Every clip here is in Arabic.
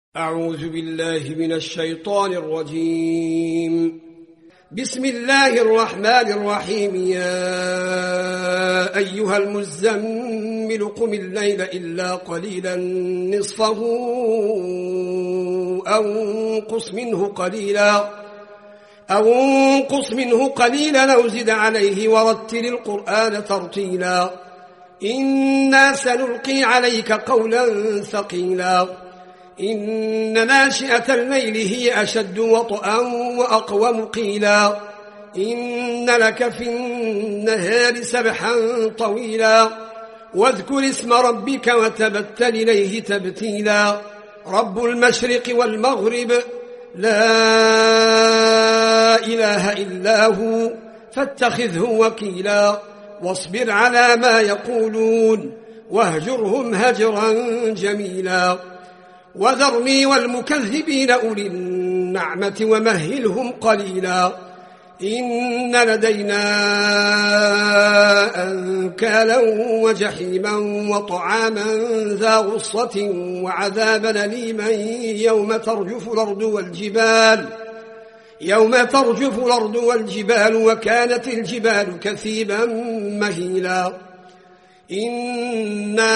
أعوذ بالله من الشيطان الرجيم. بسم الله الرحمن الرحيم. يا أيها المزمل قم الليل إلا قليلا نصفه أو انقص منه قليلا أو زد عليه ورتل القرآن ترتيلا إنا سنلقي عليك قولا ثقيلا إن ناشئة الليل هي أشد وطئا وأقوم قيلا إن لك في النهار سبحا طويلا واذكر اسم ربك وتبتل إليه تبتيلا رب المشرق والمغرب لا إله إلا هو فاتخذه وكيلا واصبر على ما يقولون واهجرهم هجرا جميلا وذرني والمكذبين أولي النعمة ومهلهم قليلا إن لدينا أنكالا وجحيما وطعاما ذا غصة وعذابا أليما يوم ترجف الأرض والجبال وكانت الجبال كثيبا مهيلا إنا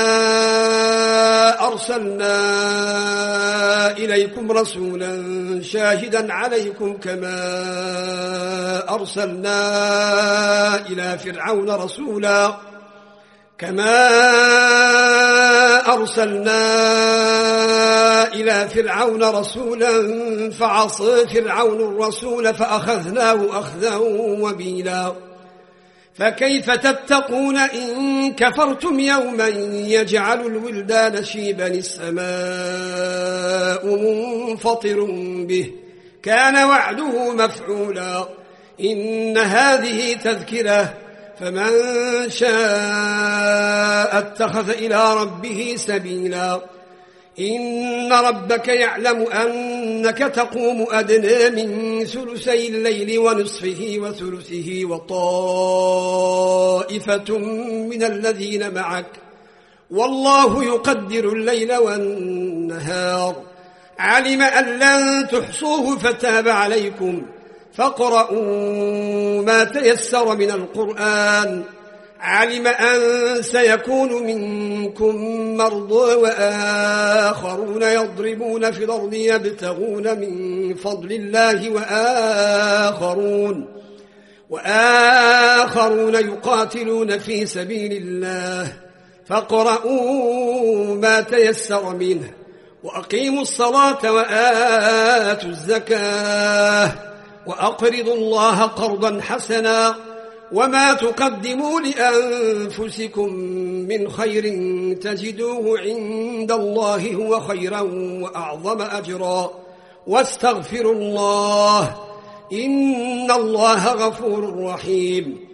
أرسلنا إليكم رسولا شاهدا عليكم كما أرسلنا إلى فرعون رسولا فعصى فرعون الرسول فأخذناه أخذا وبيلا فكيف تتقون إن كفرتم يوما يجعل الولدان شيبا السماء منفطر به كان وعده مفعولا إن هذه تذكرة فمن شاء اتخذ إلى ربه سبيلا إن ربك يعلم أنك تقوم أدنى من ثلثي الليل ونصفه وثلثه وطائفة من الذين معك والله يقدر الليل والنهار علم أن لن تحصوه فتاب عليكم فاقرؤوا ما تيسر من القرآن علم أن سيكون منكم مرضى وآخرون يضربون في الأرض يبتغون من فضل الله وآخرون يقاتلون في سبيل الله فاقرؤوا ما تيسر منه وأقيموا الصلاة وآتوا الزكاة وأقرضوا الله قرضا حسنا وما تقدموا لأنفسكم من خير تجدوه عند الله هو خيرا وأعظم أجرا واستغفروا الله إن الله غفور رحيم.